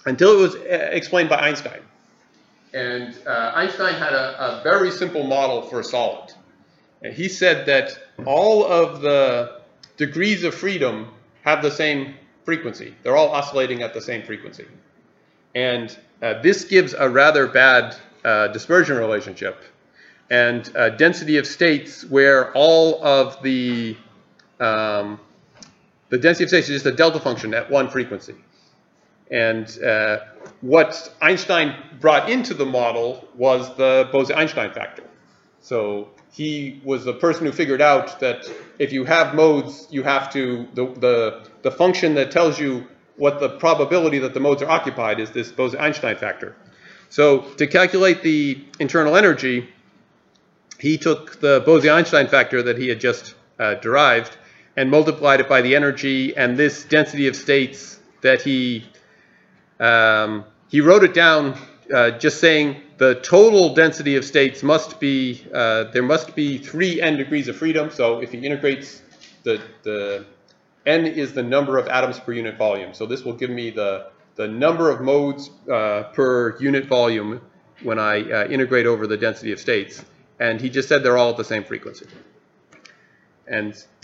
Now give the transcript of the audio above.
until it was explained by Einstein. And Einstein had a very simple model for a solid. And he said that all of the degrees of freedom have the same frequency. They're all oscillating at the same frequency. And this gives a rather bad dispersion relationship and density of states where all of the density of states is just a delta function at one frequency. And what Einstein brought into the model was the Bose-Einstein factor. So he was the person who figured out that if you have modes, you have to, the function that tells you what the probability that the modes are occupied is this Bose-Einstein factor. So to calculate the internal energy, he took the Bose-Einstein factor that he had just derived and multiplied it by the energy and this density of states that he wrote it down just saying the total density of states must be, there must be 3 n degrees of freedom. So if he integrates, the n is the number of atoms per unit volume. So this will give me the number of modes per unit volume when I integrate over the density of states. And he just said they're all at the same frequency. And